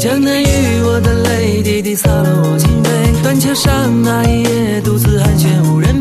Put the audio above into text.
江南雨，我的泪滴滴洒落我心扉。断桥上那一夜，独自寒暄无人。